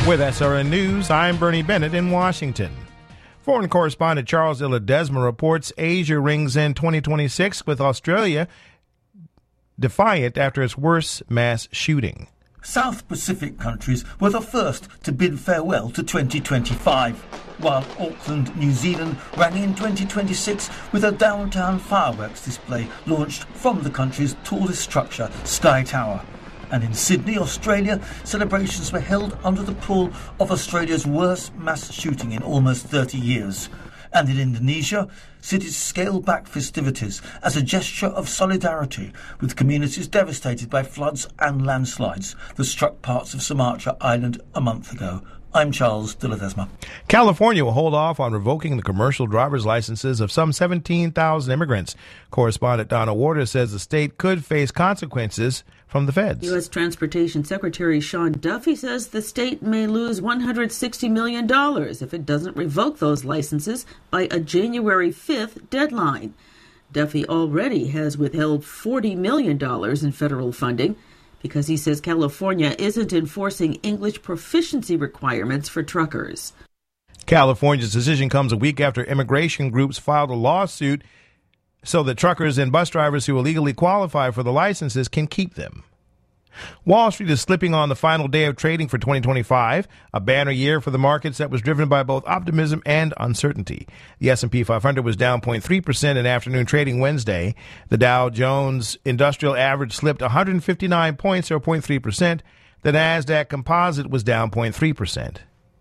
With SRN News, I'm Bernie Bennett in Washington. Foreign correspondent Charles Illedesma reports Asia rings in 2026 with Australia defiant after its worst mass shooting. South Pacific countries were the first to bid farewell to 2025, while Auckland, New Zealand rang in 2026 with a downtown fireworks display launched from the country's tallest structure, Sky Tower. And in Sydney, Australia, celebrations were held under the pall of Australia's worst mass shooting in almost 30 years. And in Indonesia, cities scaled back festivities as a gesture of solidarity with communities devastated by floods and landslides that struck parts of Sumatra Island a month ago. I'm Charles Illedesma. California will hold off on revoking the commercial driver's licenses of some 17,000 immigrants. Correspondent Donna Waters says the state could face consequences from the feds. U.S. Transportation Secretary Sean Duffy says the state may lose $160 million if it doesn't revoke those licenses by a January 5th deadline. Duffy already has withheld $40 million in federal funding because he says California isn't enforcing English proficiency requirements for truckers. California's decision comes a week after immigration groups filed a lawsuit so that truckers and bus drivers who illegally qualify for the licenses can keep them. Wall Street is slipping on the final day of trading for 2025, a banner year for the markets that was driven by both optimism and uncertainty. The S&P 500 was down 0.3% in afternoon trading Wednesday. The Dow Jones Industrial Average slipped 159 points, or 0.3%. The NASDAQ Composite was down 0.3%.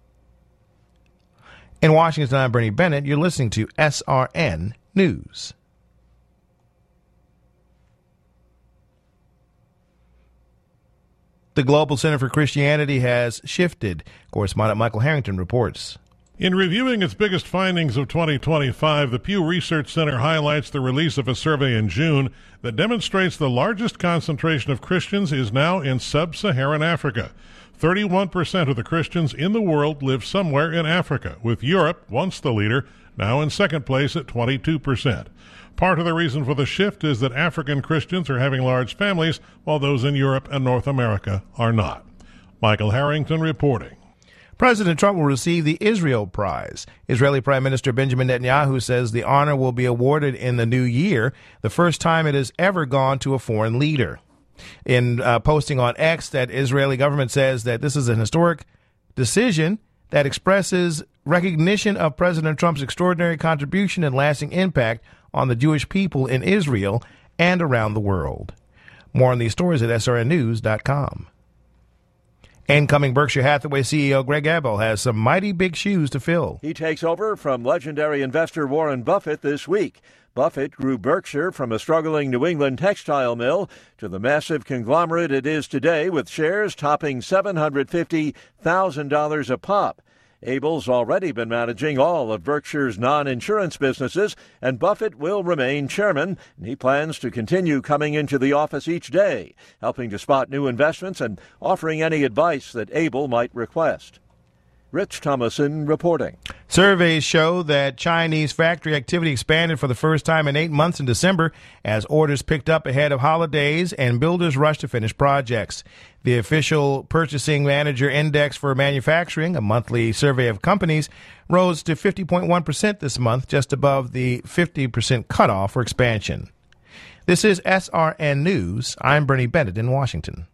In Washington, I'm Bernie Bennett. You're listening to SRN News. The Global Center for Christianity has shifted. Correspondent Michael Harrington reports. In reviewing its biggest findings of 2025, the Pew Research Center highlights the release of a survey in June that demonstrates the largest concentration of Christians is now in sub-Saharan Africa. 31% of the Christians in the world live somewhere in Africa, with Europe, once the leader, now in second place at 22%. Part of the reason for the shift is that African Christians are having large families, while those in Europe and North America are not. Michael Harrington reporting. President Trump will receive the Israel Prize. Israeli Prime Minister Benjamin Netanyahu says the honor will be awarded in the new year, the first time it has ever gone to a foreign leader. In posting on X, that Israeli government says that this is an historic decision that expresses recognition of President Trump's extraordinary contribution and lasting impact on the Jewish people in Israel and around the world. More on these stories at srnnews.com. Incoming Berkshire Hathaway CEO Greg Abel has some mighty big shoes to fill. He takes over from legendary investor Warren Buffett this week. Buffett grew Berkshire from a struggling New England textile mill to the massive conglomerate it is today, with shares topping $750,000 a pop. Abel's already been managing all of Berkshire's non-insurance businesses, and Buffett will remain chairman. He plans to continue coming into the office each day, helping to spot new investments and offering any advice that Abel might request. Rich Thomason reporting. Surveys show that Chinese factory activity expanded for the first time in 8 months in December as orders picked up ahead of holidays and builders rushed to finish projects. The official Purchasing Manager Index for Manufacturing, a monthly survey of companies, rose to 50.1% this month, just above the 50% cutoff for expansion. This is SRN News. I'm Bernie Bennett in Washington.